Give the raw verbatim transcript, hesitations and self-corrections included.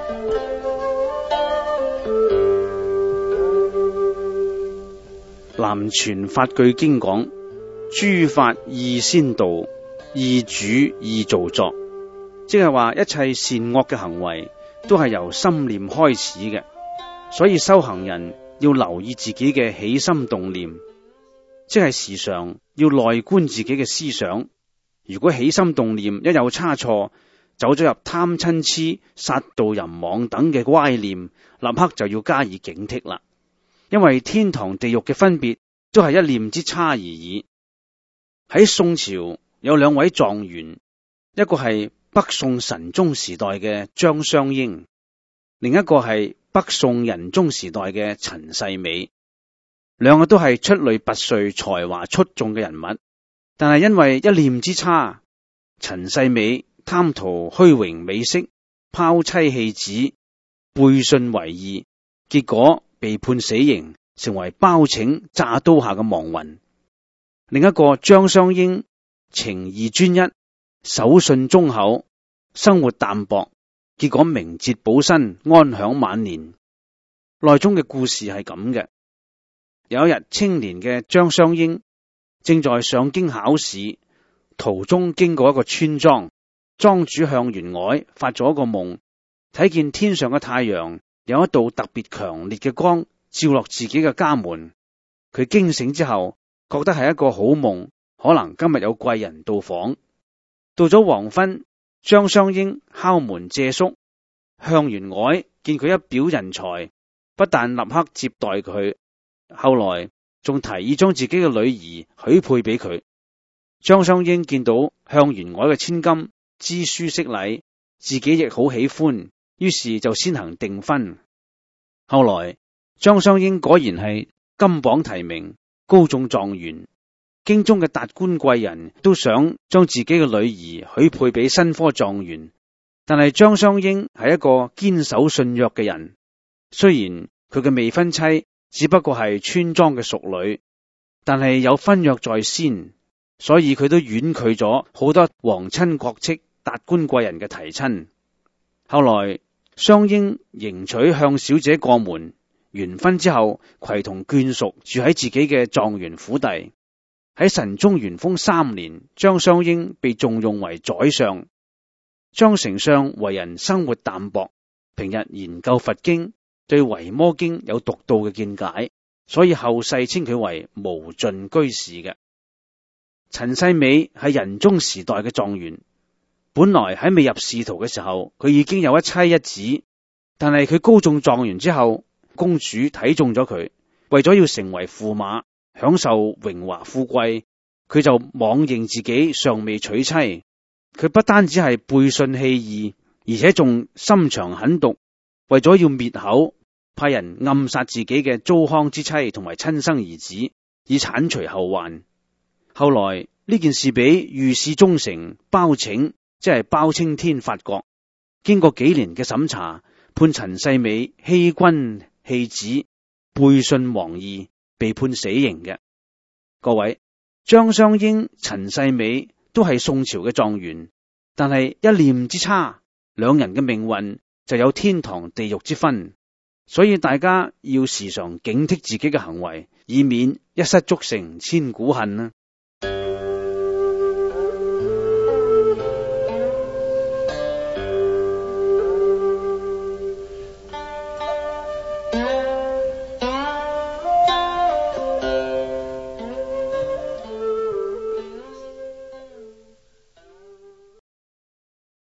南傳法句經講：諸法意先導，意主意造作，即係話一切善惡嘅行為都係由心念開始嘅，所以修行人要留意自己嘅起心動念，即係時常要內觀自己嘅思想。如果起心動念一有差錯，走咗入貪嗔癡、殺盜淫妄等嘅歪念，立刻就要加以警惕啦。因為天堂地獄嘅分別都係一念之差而已。喺宋朝有兩位狀元，一個係北宋神宗時代嘅張湘英，另一個係北宋仁宗時代嘅陳世美。兩個都係出類拔萃、才華出眾嘅人物，但係因為一念之差，陳世美貪圖虛榮美色，拋妻棄子，背信為義，結果被判死刑，成為包拯驥刀下嘅亡魂。另一個張湘英情義專一，守信忠厚，生活淡薄，結果明哲保身，安享晚年。內中嘅故事係咁嘅：有一日，青年嘅張湘英正在上京考試，途中經過一個村莊，莊主向員外發咗一個夢，睇見天上嘅太陽有一道特別強烈嘅光照落自己嘅家門。佢驚醒之後，覺得係一個好夢，可能今日有貴人到訪。到咗黃昏，張湘英敲門借宿，向員外見佢一表人才，不但立刻接待佢，後來仲提議將自己嘅女兒許配俾佢。張湘英見到向員外嘅千金，知書識禮，自己亦好喜歡，於是就先行訂婚。後來張湘英果然係金榜題名，高中狀元，京中嘅達官貴人都想將自己嘅女兒許配俾新科狀元，但係張湘英係一個堅守信約嘅人，雖然佢嘅未婚妻只不過係村莊嘅淑女，但係有婚約在先，所以佢都婉拒咗好多皇親國戚、達官貴人嘅提親。後來湘英迎娶向小姐過門，完婚之後攜同眷屬住喺自己嘅狀元府邸。喺神宗元豐三年，張湘英被重用為宰相。張丞相為人生活淡薄，平日研究佛經，對維摩經有獨到嘅見解，所以後世稱佢為無盡居士嘅。陳世美係仁宗時代嘅狀元，本來喺未入仕途嘅時候，佢已經有一妻一子，但係佢高中狀元之後，公主睇中咗佢，為咗要成為駙馬，享受榮華富貴，佢就妄認自己尚未娶妻。佢不單止係背信棄義，而且仲心腸狠毒，為咗要滅口，派人暗殺自己嘅糟糠之妻同埋親生兒子，以鏟除後患。後來呢件事俾御史中丞包拯，即係包青天發覺，經過幾年嘅審查，判陳世美欺君棄子，背信忘義，被判死刑嘅。各位，張湘英、陳世美都係宋朝嘅狀元，但係一念之差，兩人嘅命運就有天堂地獄之分。所以大家要時常警惕自己嘅行為，以免一失足成千古恨啊！